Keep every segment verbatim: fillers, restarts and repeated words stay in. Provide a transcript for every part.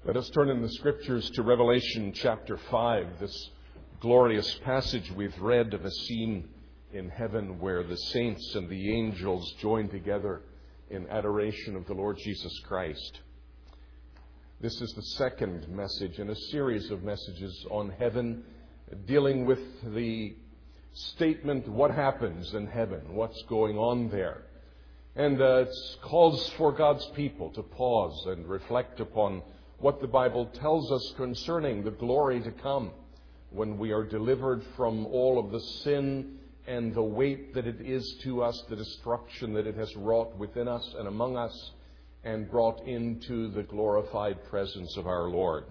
Let us turn in the Scriptures to Revelation chapter five, this glorious passage we've read of a scene in heaven where the saints and the angels join together in adoration of the Lord Jesus Christ. This is the second message in a series of messages on heaven, dealing with the statement, what happens in heaven, what's going on there. And uh, it calls for God's people to pause and reflect upon what the Bible tells us concerning the glory to come when we are delivered from all of the sin and the weight that it is to us, the destruction that it has wrought within us and among us, and brought into the glorified presence of our Lord.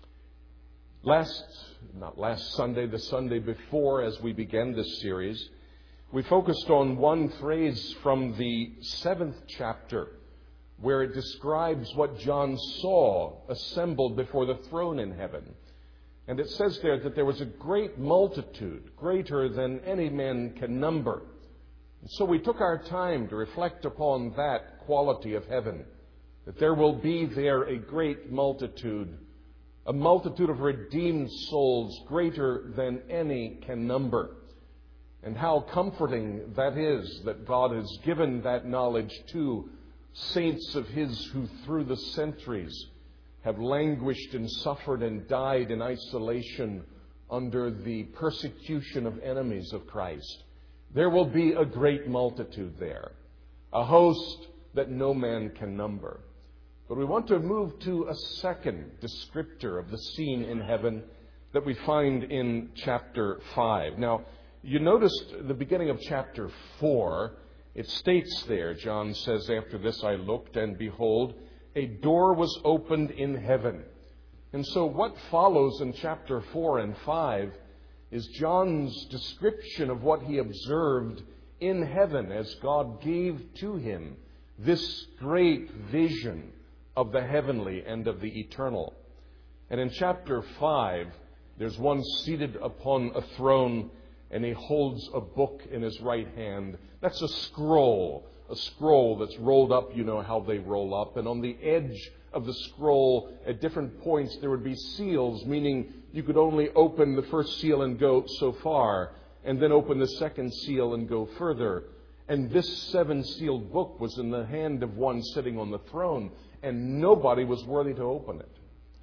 Last, not last Sunday, the Sunday before, as we began this series, we focused on one phrase from the seventh chapter, where it describes what John saw assembled before the throne in heaven. And it says there that there was a great multitude, greater than any man can number. And so we took our time to reflect upon that quality of heaven, that there will be there a great multitude, a multitude of redeemed souls greater than any can number. And how comforting that is that God has given that knowledge to saints of His who through the centuries have languished and suffered and died in isolation under the persecution of enemies of Christ. There will be a great multitude there, a host that no man can number. But we want to move to a second descriptor of the scene in heaven that we find in chapter five. Now, you noticed the beginning of chapter four. It states there, John says, after this I looked, and behold, a door was opened in heaven. And so what follows in chapter four and five is John's description of what he observed in heaven as God gave to him this great vision of the heavenly and of the eternal. And in chapter five, there's one seated upon a throne, and he holds a book in his right hand. That's a scroll, a scroll that's rolled up. You know how they roll up. And on the edge of the scroll, at different points, there would be seals, meaning you could only open the first seal and go so far, and then open the second seal and go further. And this seven-sealed book was in the hand of one sitting on the throne, and nobody was worthy to open it.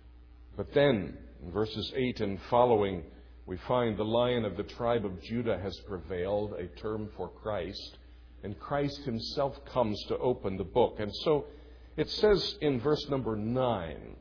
But then, in verses eight and following, we find the Lion of the tribe of Judah has prevailed, a term for Christ, and Christ Himself comes to open the book. And so it says in verse number nine,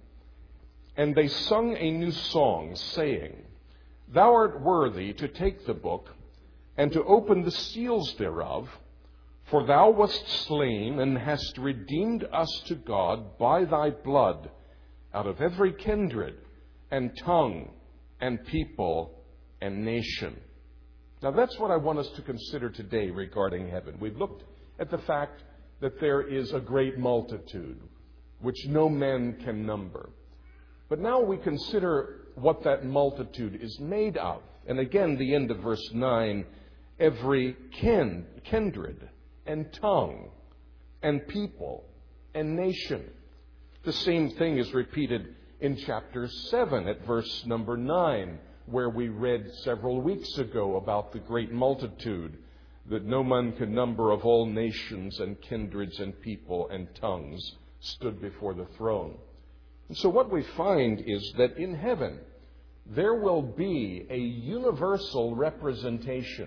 and they sung a new song, saying, Thou art worthy to take the book and to open the seals thereof, for Thou wast slain and hast redeemed us to God by Thy blood out of every kindred and tongue and people and nation. Now that's what I want us to consider today regarding heaven. We've looked at the fact that there is a great multitude, which no man can number. But now we consider what that multitude is made of. And again, the end of verse nine, every kin, kindred and tongue and people and nation. The same thing is repeated in chapter seven at verse number nine, where we read several weeks ago about the great multitude that no man could number of all nations and kindreds and people and tongues stood before the throne. And so what we find is that in heaven there will be a universal representation.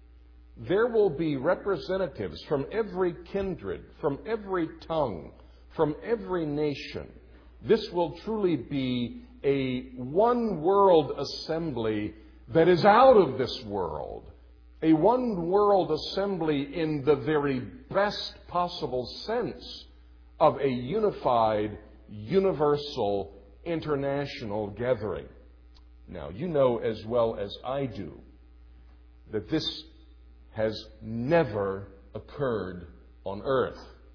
There will be representatives from every kindred, from every tongue, from every nation. This will truly be a one-world assembly that is out of this world. A one-world assembly in the very best possible sense of a unified, universal, international gathering. Now, you know as well as I do that this has never occurred on earth.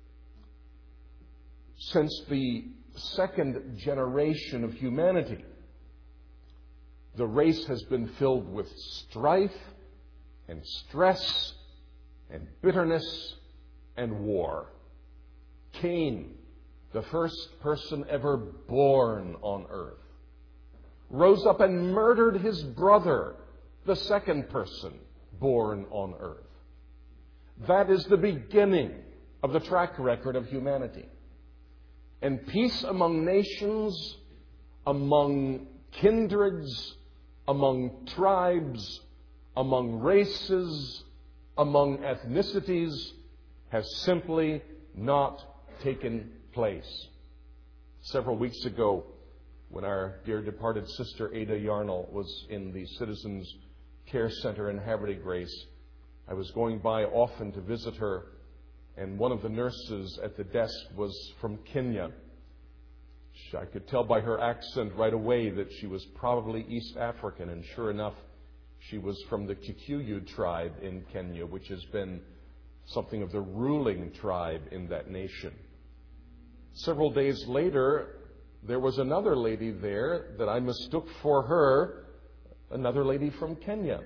Since the second generation of humanity, the race has been filled with strife and stress and bitterness and war. Cain, the first person ever born on earth, rose up and murdered his brother, the second person born on earth. That is the beginning of the track record of humanity. And peace among nations, among kindreds, among tribes, among races, among ethnicities has simply not taken place. Several weeks ago, when our dear departed sister Ada Yarnell was in the Citizens Care Center in Haverty Grace, I was going by often to visit her, and one of the nurses at the desk was from Kenya. I could tell by her accent right away that she was probably East African, and sure enough, she was from the Kikuyu tribe in Kenya, which has been something of the ruling tribe in that nation. Several days later, there was another lady there that I mistook for her, another lady from Kenya.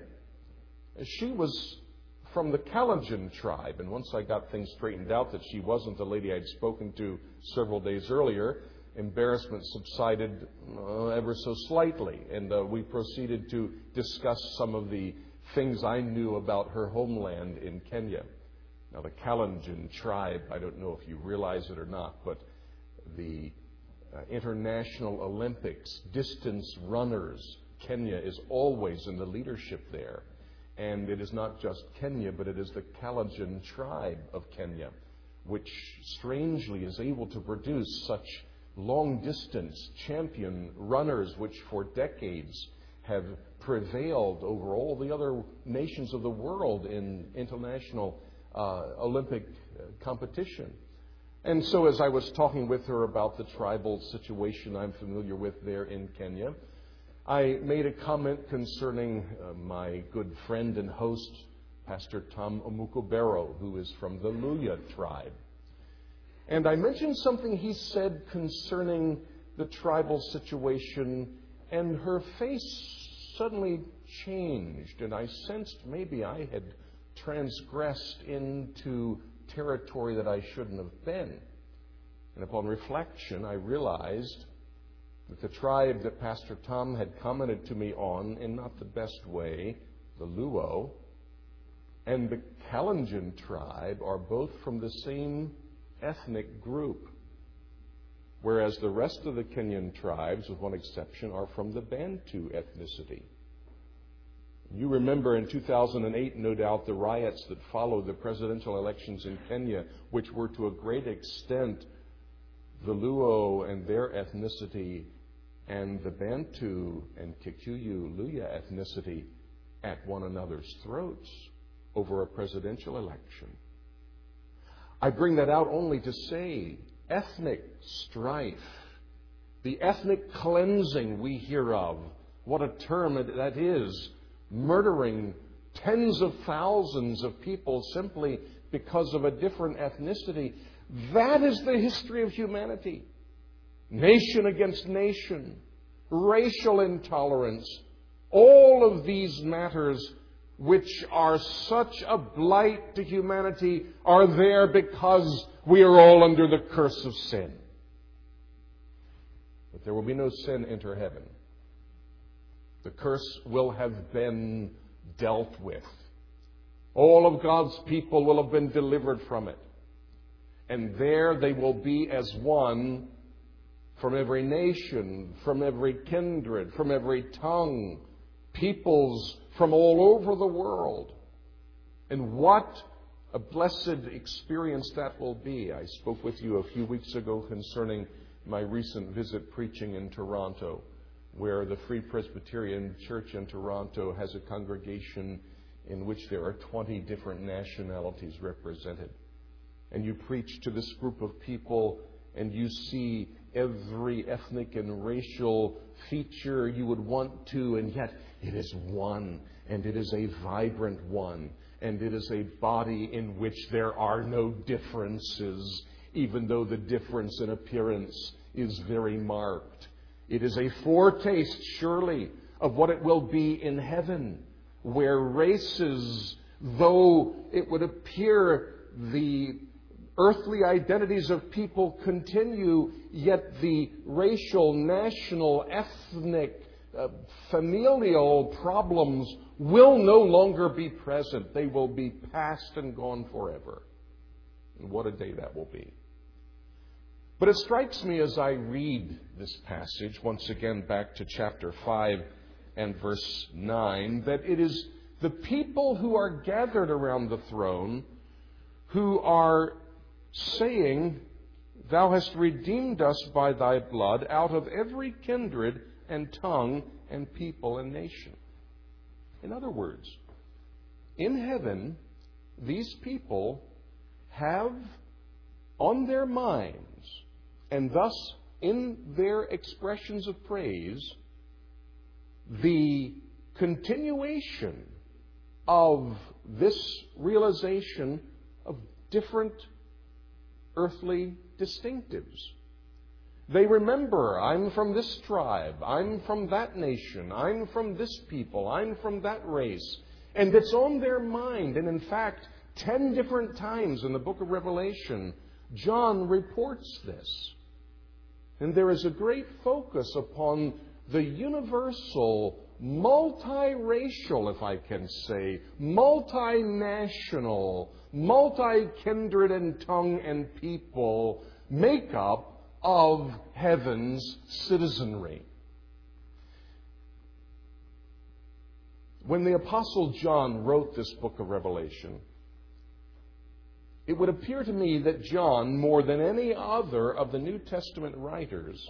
She was from the Kalenjin tribe, and once I got things straightened out that she wasn't the lady I'd spoken to several days earlier, embarrassment subsided uh, ever so slightly, and uh, we proceeded to discuss some of the things I knew about her homeland in Kenya. Now, the Kalenjin tribe, I don't know if you realize it or not, but the uh, International Olympics distance runners, Kenya is always in the leadership there. And it is not just Kenya, but it is the Kalenjin tribe of Kenya, which strangely is able to produce such long-distance champion runners, which for decades have prevailed over all the other nations of the world in international uh, Olympic competition. And so as I was talking with her about the tribal situation I'm familiar with there in Kenya, I made a comment concerning uh, my good friend and host, Pastor Tom Omukobero, who is from the Luya tribe. And I mentioned something he said concerning the tribal situation, and her face suddenly changed, and I sensed maybe I had transgressed into territory that I shouldn't have been. And upon reflection, I realized that the tribe that Pastor Tom had commented to me on in not the best way, the Luo, and the Kalenjin tribe are both from the same ethnic group, whereas the rest of the Kenyan tribes, with one exception, are from the Bantu ethnicity. You remember in two thousand eight, no doubt, the riots that followed the presidential elections in Kenya, which were to a great extent the Luo and their ethnicity and the Bantu and Kikuyu Luya ethnicity at one another's throats over a presidential election. I bring that out only to say ethnic strife, the ethnic cleansing we hear of, what a term that is, murdering tens of thousands of people simply because of a different ethnicity. That is the history of humanity. Nation against nation, racial intolerance, all of these matters which are such a blight to humanity are there because we are all under the curse of sin. But there will be no sin enter heaven. The curse will have been dealt with. All of God's people will have been delivered from it. And there they will be as one from every nation, from every kindred, from every tongue, peoples from all over the world. And what a blessed experience that will be. I spoke with you a few weeks ago concerning my recent visit preaching in Toronto, where the Free Presbyterian Church in Toronto has a congregation in which there are twenty different nationalities represented. And you preach to this group of people, and you see every ethnic and racial feature you would want to, and yet it is one, and it is a vibrant one, and it is a body in which there are no differences, even though the difference in appearance is very marked. It is a foretaste, surely, of what it will be in heaven, where races, though it would appear the earthly identities of people continue, yet the racial, national, ethnic, uh, familial problems will no longer be present. They will be past and gone forever. And what a day that will be. But it strikes me as I read this passage, once again back to chapter five and verse nine, that it is the people who are gathered around the throne who are saying, "Thou hast redeemed us by thy blood out of every kindred and tongue and people and nation." In other words, in heaven, these people have on their minds, and thus in their expressions of praise, the continuation of this realization of different earthly distinctives. They remember, I'm from this tribe, I'm from that nation, I'm from this people, I'm from that race. And it's on their mind. And in fact, ten different times in the book of Revelation, John reports this. And there is a great focus upon the universal, multiracial, if I can say, multinational, multi-kindred and tongue and people makeup of heaven's citizenry. When the Apostle John wrote this book of Revelation, it would appear to me that John, more than any other of the New Testament writers,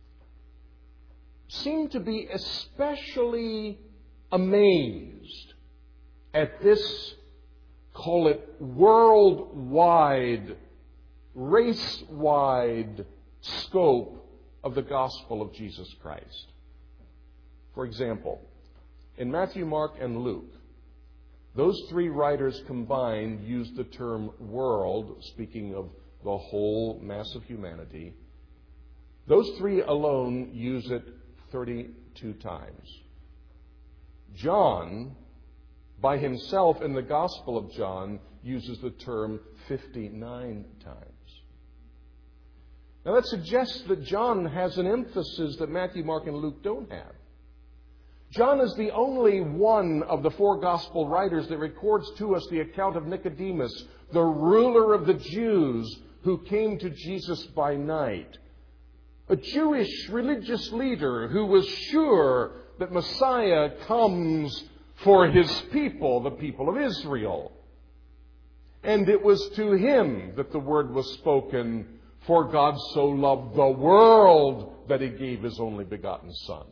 seemed to be especially amazed at this, call it worldwide, race-wide scope of the gospel of Jesus Christ. For example, in Matthew, Mark, and Luke, those three writers combined used the term world, speaking of the whole mass of humanity. Those three alone use it thirty-two times. John, by himself in the Gospel of John, uses the term fifty-nine times. Now that suggests that John has an emphasis that Matthew, Mark, and Luke don't have. John is the only one of the four Gospel writers that records to us the account of Nicodemus, the ruler of the Jews who came to Jesus by night. A Jewish religious leader who was sure that Messiah comes for his people, the people of Israel. And it was to him that the word was spoken, "For God so loved the world that he gave his only begotten Son."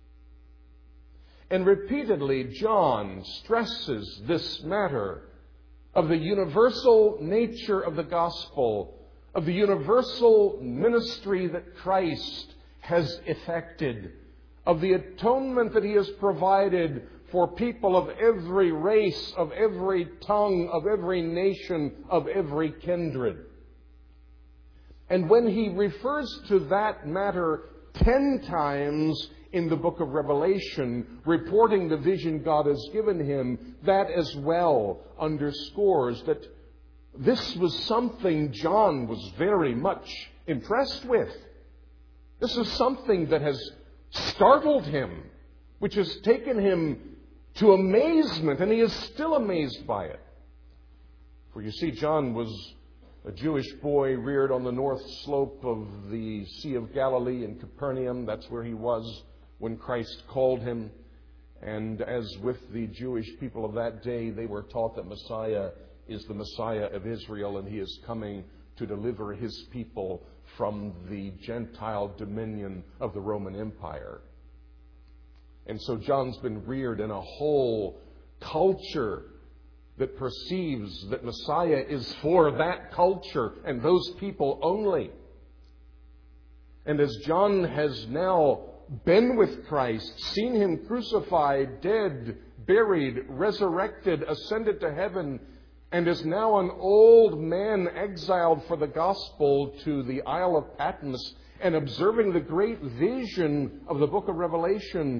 And repeatedly, John stresses this matter of the universal nature of the gospel, of the universal ministry that Christ has effected, of the atonement that he has provided for people of every race, of every tongue, of every nation, of every kindred. And when he refers to that matter ten times in the book of Revelation, reporting the vision God has given him, that as well underscores that this was something John was very much impressed with. This is something that has startled him, which has taken him to amazement, and he is still amazed by it. For you see, John was a Jewish boy reared on the north slope of the Sea of Galilee in Capernaum. That's where he was when Christ called him. And as with the Jewish people of that day, they were taught that Messiah is the Messiah of Israel, and he is coming to deliver his people from the Gentile dominion of the Roman Empire. And so John's been reared in a whole culture that perceives that Messiah is for that culture and those people only. And as John has now been with Christ, seen him crucified, dead, buried, resurrected, ascended to heaven, and is now an old man exiled for the gospel to the Isle of Patmos, and observing the great vision of the book of Revelation,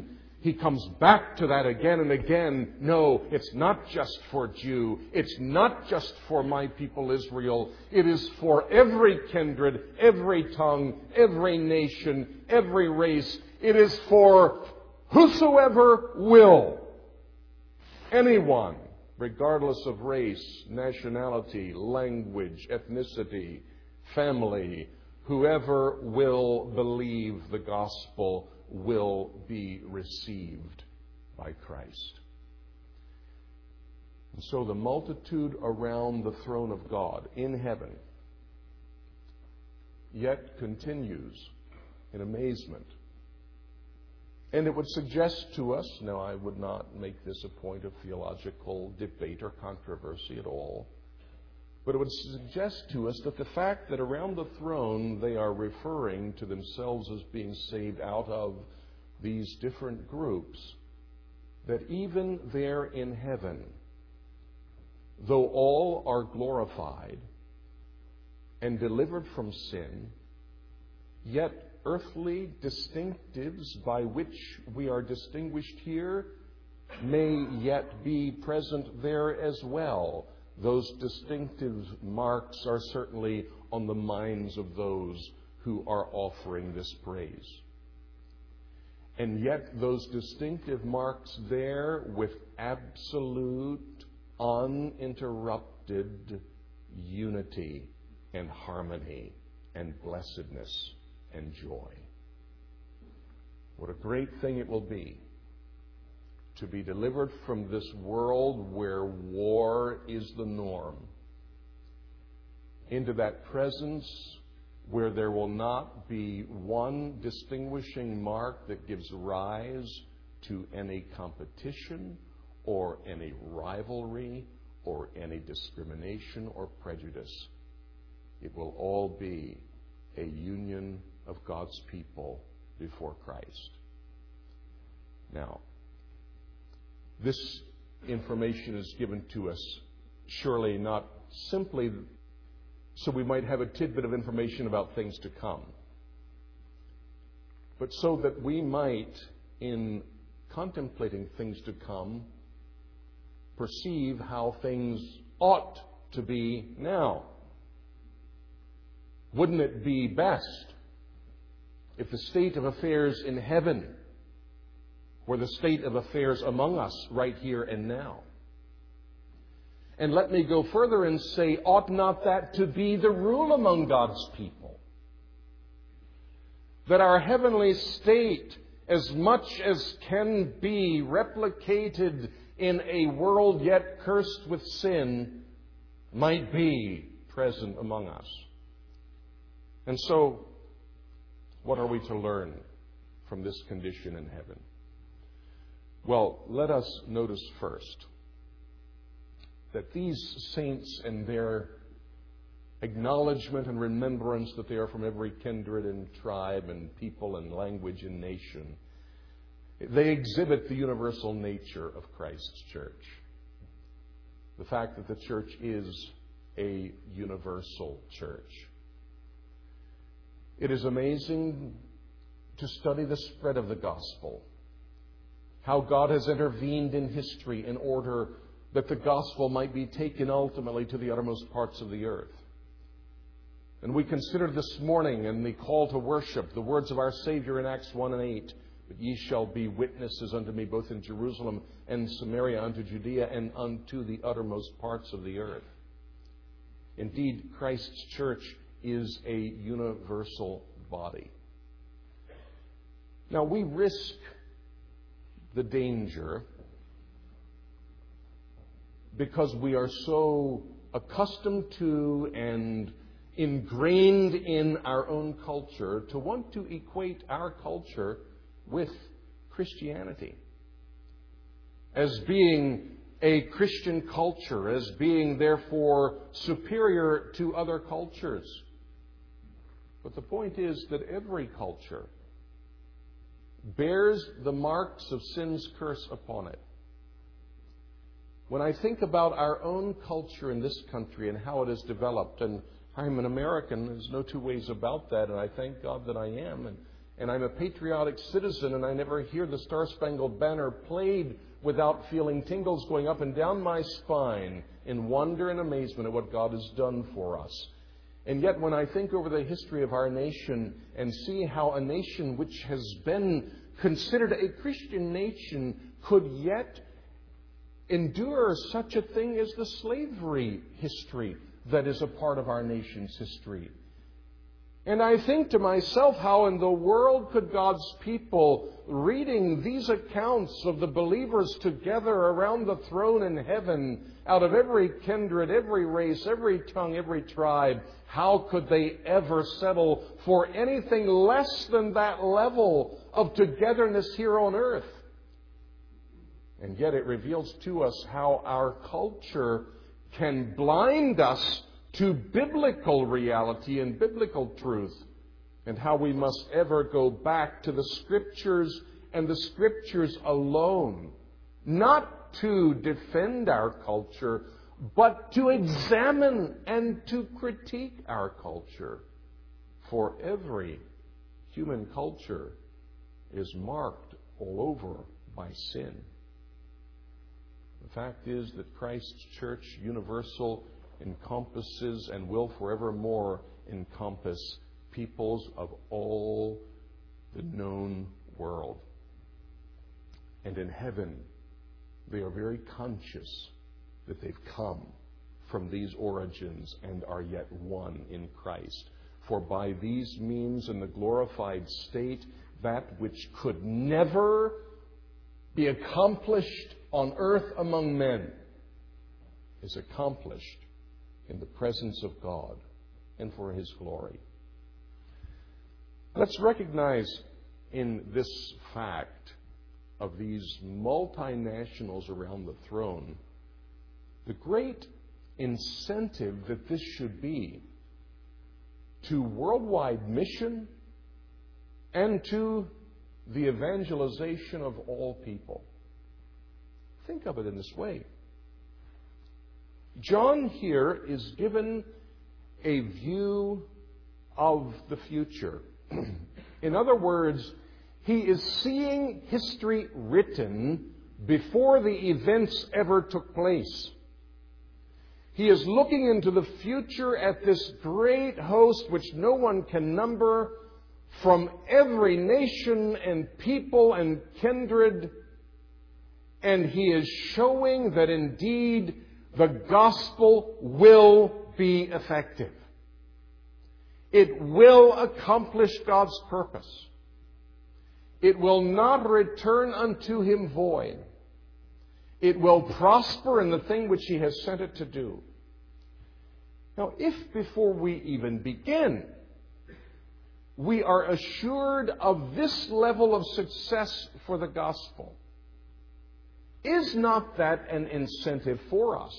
he comes back to that again and again. No, it's not just for Jew. It's not just for my people Israel. It is for every kindred, every tongue, every nation, every race. It is for whosoever will. Anyone, regardless of race, nationality, language, ethnicity, family, whoever will believe the gospel will be received by Christ. And so the multitude around the throne of God in heaven yet continues in amazement. And it would suggest to us, now I would not make this a point of theological debate or controversy at all, but it would suggest to us that the fact that around the throne they are referring to themselves as being saved out of these different groups, that even there in heaven, though all are glorified and delivered from sin, yet earthly distinctives by which we are distinguished here may yet be present there as well. Those distinctive marks are certainly on the minds of those who are offering this praise. And yet those distinctive marks there with absolute, uninterrupted unity and harmony and blessedness and joy. What a great thing it will be to be delivered from this world where war is the norm into that presence where there will not be one distinguishing mark that gives rise to any competition or any rivalry or any discrimination or prejudice. It will all be a union of God's people before Christ. Now, this information is given to us surely not simply so we might have a tidbit of information about things to come, but so that we might, in contemplating things to come, perceive how things ought to be now. Wouldn't it be best if the state of affairs in heaven were the state of affairs among us right here and now? And let me go further and say, ought not that to be the rule among God's people? That our heavenly state, as much as can be replicated in a world yet cursed with sin, might be present among us. And so, what are we to learn from this condition in heaven? Well, let us notice first that these saints and their acknowledgement and remembrance that they are from every kindred and tribe and people and language and nation, they exhibit the universal nature of Christ's church. The fact that the church is a universal church. It is amazing to study the spread of the gospel, how God has intervened in history in order that the gospel might be taken ultimately to the uttermost parts of the earth. And we considered this morning in the call to worship the words of our Savior in Acts one and eight, "But ye shall be witnesses unto me both in Jerusalem and Samaria, unto Judea, and unto the uttermost parts of the earth." Indeed, Christ's church is a universal body. Now, we risk the danger because we are so accustomed to and ingrained in our own culture to want to equate our culture with Christianity as being a Christian culture, as being therefore superior to other cultures. But the point is that every culture bears the marks of sin's curse upon it. When I think about our own culture in this country and how it has developed, and I'm an American, there's no two ways about that, and I thank God that I am, and, and I'm a patriotic citizen, and I never hear the Star-Spangled Banner played without feeling tingles going up and down my spine in wonder and amazement at what God has done for us. And yet when I think over the history of our nation and see how a nation which has been considered a Christian nation could yet endure such a thing as the slavery history that is a part of our nation's history. And I think to myself, how in the world could God's people, reading these accounts of the believers together around the throne in heaven, out of every kindred, every race, every tongue, every tribe, how could they ever settle for anything less than that level of togetherness here on earth? And yet it reveals to us how our culture can blind us to biblical reality and biblical truth, and how we must ever go back to the Scriptures and the Scriptures alone, not to defend our culture, but to examine and to critique our culture. For every human culture is marked all over by sin. The fact is that Christ's Church Universal encompasses and will forevermore encompass peoples of all the known world. And in heaven, they are very conscious that they've come from these origins and are yet one in Christ. For by these means, in the glorified state, that which could never be accomplished on earth among men is accomplished in the presence of God and for His glory. Let's recognize in this fact of these multinationals around the throne the great incentive that this should be to worldwide mission and to the evangelization of all people. Think of it in this way. John here is given a view of the future. In other words, he is seeing history written before the events ever took place. He is looking into the future at this great host which no one can number, from every nation and people and kindred, and he is showing that indeed the gospel will be effective. It will accomplish God's purpose. It will not return unto Him void. It will prosper in the thing which He has sent it to do. Now, if before we even begin, we are assured of this level of success for the gospel, is not that an incentive for us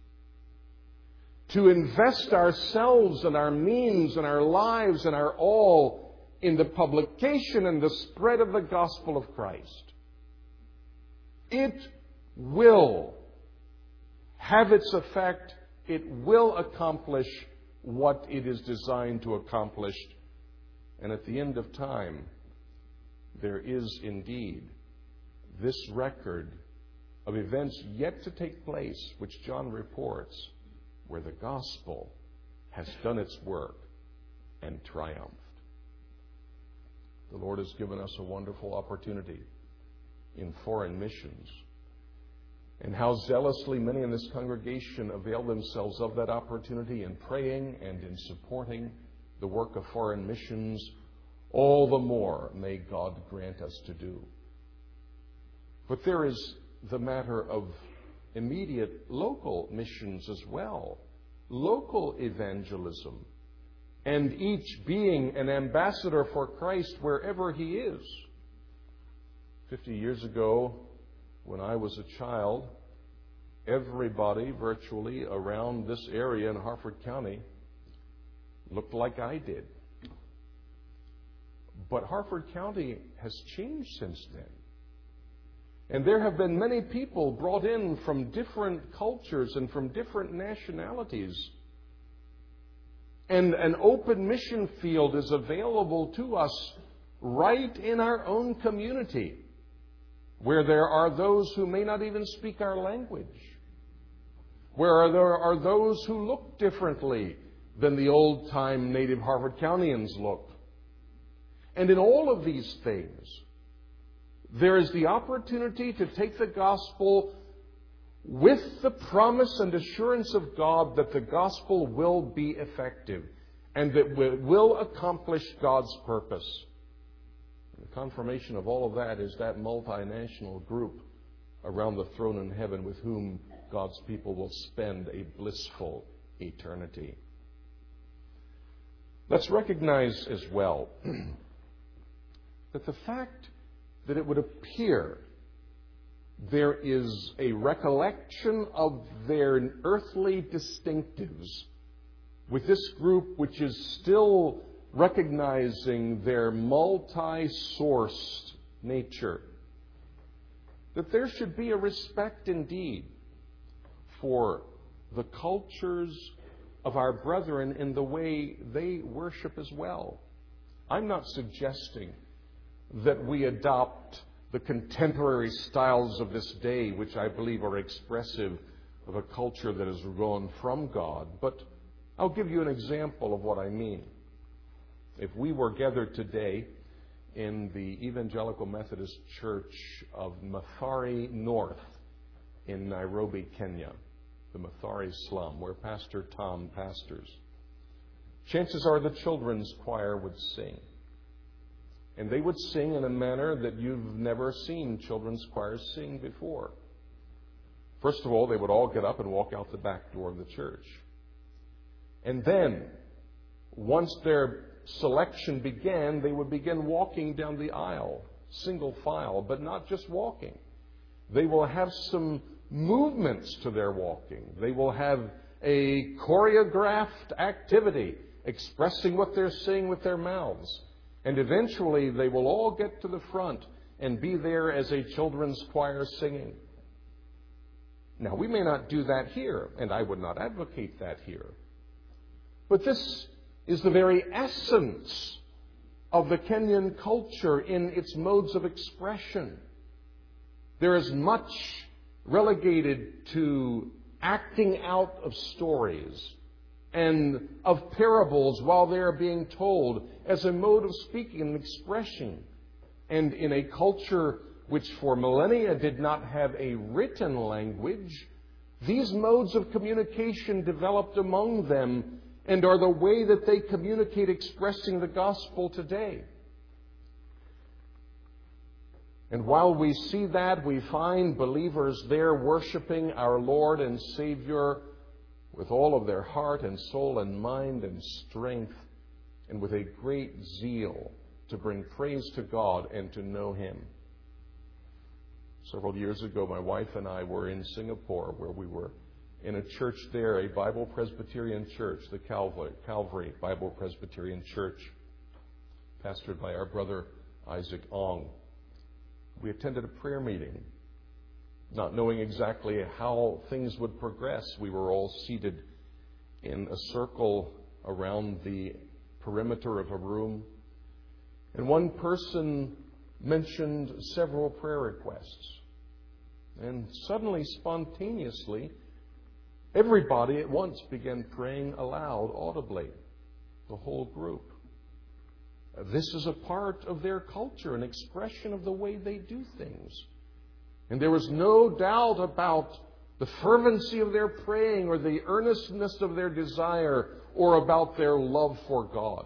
to invest ourselves and our means and our lives and our all in the publication and the spread of the gospel of Christ? It will have its effect. It will accomplish what it is designed to accomplish. And at the end of time, there is indeed this record of events yet to take place, which John reports, where the gospel has done its work and triumphed. The Lord has given us a wonderful opportunity in foreign missions. And how zealously many in this congregation avail themselves of that opportunity in praying and in supporting the work of foreign missions, all the more may God grant us to do. But there is the matter of immediate local missions as well, local evangelism, and each being an ambassador for Christ wherever he is. Fifty years ago, when I was a child, everybody virtually around this area in Harford County looked like I did. But Harford County has changed since then. And there have been many people brought in from different cultures and from different nationalities. And an open mission field is available to us right in our own community, where there are those who may not even speak our language, where there are those who look differently than the old-time native Harford Countyans look. And in all of these things, there is the opportunity to take the gospel with the promise and assurance of God that the gospel will be effective and that it will accomplish God's purpose. The confirmation of all of that is that multinational group around the throne in heaven with whom God's people will spend a blissful eternity. Let's recognize as well that the fact that it would appear there is a recollection of their earthly distinctives with this group which is still recognizing their multi-sourced nature, that there should be a respect indeed for the cultures of our brethren in the way they worship as well. I'm not suggesting that we adopt the contemporary styles of this day, which I believe are expressive of a culture that has gone from God. But I'll give you an example of what I mean. If we were gathered today in the Evangelical Methodist Church of Mathare North in Nairobi, Kenya, the Mathare slum, where Pastor Tom pastors, chances are the children's choir would sing. And they would sing in a manner that you've never seen children's choirs sing before. First of all, they would all get up and walk out the back door of the church. And then, once their selection began, they would begin walking down the aisle, single file, but not just walking. They will have some movements to their walking. They will have a choreographed activity expressing what they're saying with their mouths. And eventually they will all get to the front and be there as a children's choir singing. Now, we may not do that here, and I would not advocate that here. But this is the very essence of the Kenyan culture in its modes of expression. There is much relegated to acting out of stories and of parables while they are being told as a mode of speaking and expression. And in a culture which for millennia did not have a written language, these modes of communication developed among them and are the way that they communicate expressing the gospel today. And while we see that, we find believers there worshiping our Lord and Savior with all of their heart and soul and mind and strength, and with a great zeal to bring praise to God and to know Him. Several years ago, my wife and I were in Singapore, where we were in a church there, a Bible Presbyterian church, the Calvary, Calvary Bible Presbyterian Church, pastored by our brother Isaac Ong. We attended a prayer meeting. Not knowing exactly how things would progress, we were all seated in a circle around the perimeter of a room. And one person mentioned several prayer requests. And suddenly, spontaneously, everybody at once began praying aloud, audibly, the whole group. This is a part of their culture, an expression of the way they do things. And there was no doubt about the fervency of their praying or the earnestness of their desire or about their love for God.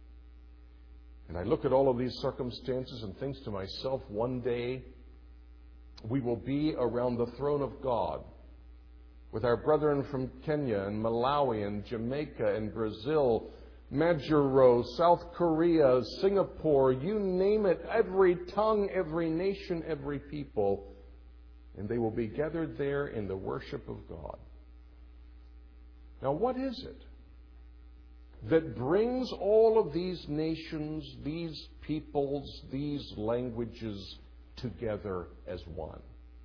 And I look at all of these circumstances and think to myself, one day we will be around the throne of God with our brethren from Kenya and Malawi and Jamaica and Brazil, Majuro, South Korea, Singapore, you name it, every tongue, every nation, every people. And they will be gathered there in the worship of God. Now, what is it that brings all of these nations, these peoples, these languages together as one?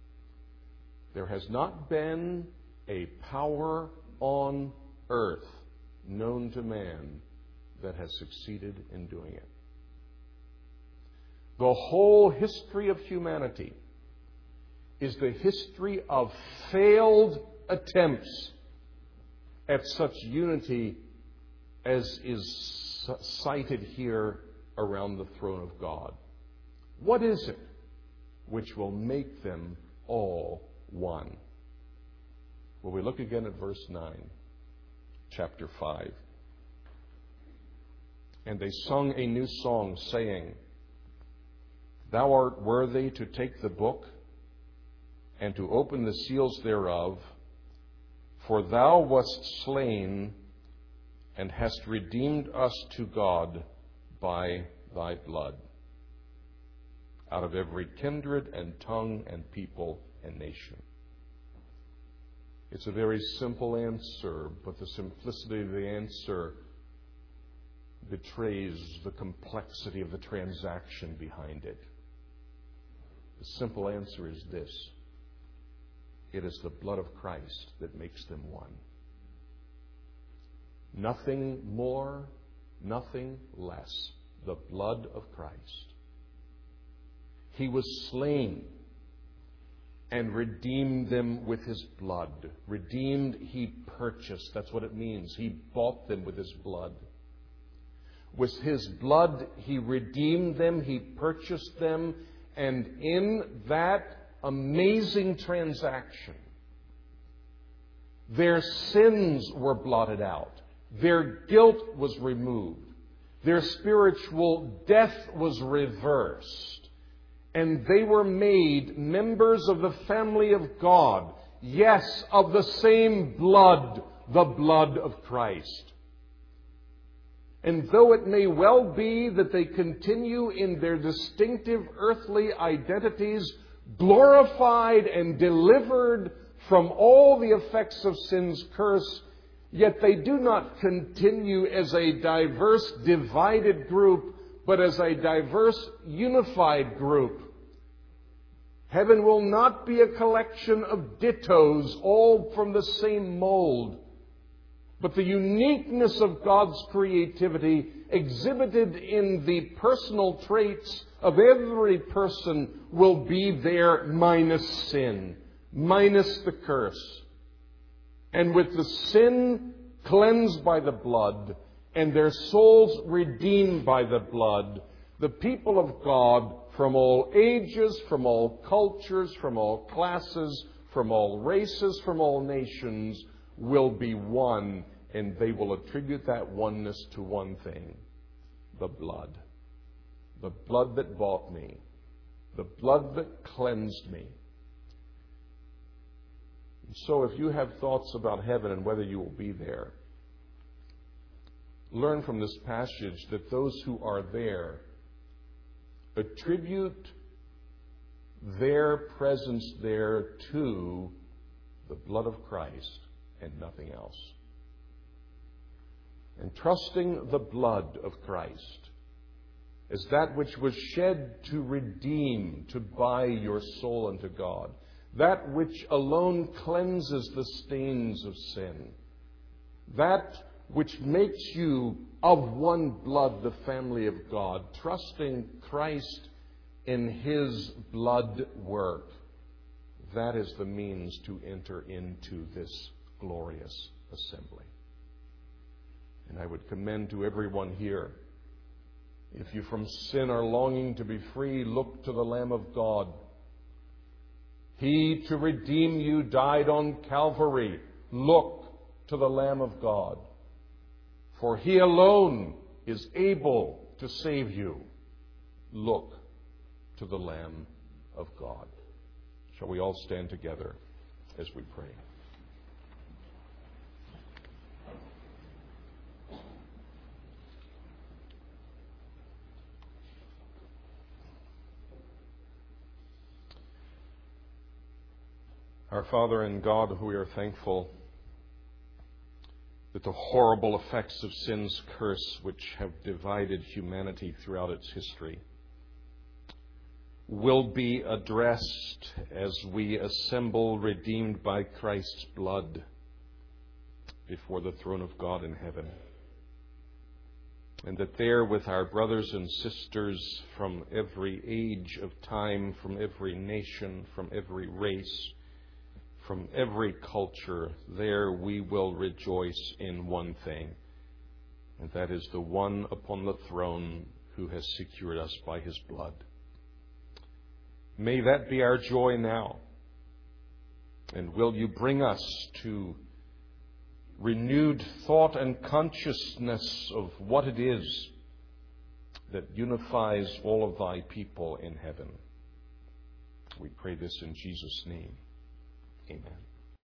There has not been a power on earth known to man that has succeeded in doing it. The whole history of humanity is the history of failed attempts at such unity as is cited here around the throne of God. What is it which will make them all one? Well, we look again at verse nine, chapter five. And they sung a new song, saying, Thou art worthy to take the book and to open the seals thereof, for thou wast slain and hast redeemed us to God by thy blood, out of every kindred and tongue and people and nation. It's a very simple answer, but the simplicity of the answer betrays the complexity of the transaction behind it. The simple answer is this: it is the blood of Christ that makes them one. Nothing more, nothing less. The blood of Christ. He was slain and redeemed them with His blood. Redeemed, He purchased. That's what it means. He bought them with His blood. With His blood, He redeemed them. He purchased them. And in that amazing transaction, their sins were blotted out. Their guilt was removed. Their spiritual death was reversed. And they were made members of the family of God. Yes, of the same blood, the blood of Christ. And though it may well be that they continue in their distinctive earthly identities, glorified and delivered from all the effects of sin's curse, yet they do not continue as a diverse, divided group, but as a diverse, unified group. Heaven will not be a collection of dittos, all from the same mold, but the uniqueness of God's creativity exhibited in the personal traits of every person will be there, minus sin, minus the curse. And with the sin cleansed by the blood and their souls redeemed by the blood, the people of God from all ages, from all cultures, from all classes, from all races, from all nations will be one, and they will attribute that oneness to one thing: the blood. The blood that bought me, the blood that cleansed me. So if you have thoughts about heaven and whether you will be there, learn from this passage that those who are there attribute their presence there to the blood of Christ and nothing else. And trusting the blood of Christ as that which was shed to redeem, to buy your soul unto God, that which alone cleanses the stains of sin, that which makes you of one blood the family of God, trusting Christ in His blood work, that is the means to enter into this glorious assembly. And I would commend to everyone here, if you from sin are longing to be free, look to the Lamb of God. He to redeem you died on Calvary. Look to the Lamb of God. For He alone is able to save you. Look to the Lamb of God. Shall we all stand together as we pray? Our Father and God, we are thankful that the horrible effects of sin's curse, which have divided humanity throughout its history, will be addressed as we assemble, redeemed by Christ's blood, before the throne of God in heaven. and that there with our brothers and sisters from every age of time, from every nation, from every race, from every culture, there we will rejoice in one thing, and that is the one upon the throne who has secured us by his blood. May that be our joy now. And will you bring us to renewed thought and consciousness of what it is that unifies all of thy people in heaven. We pray this in Jesus' name. Amen.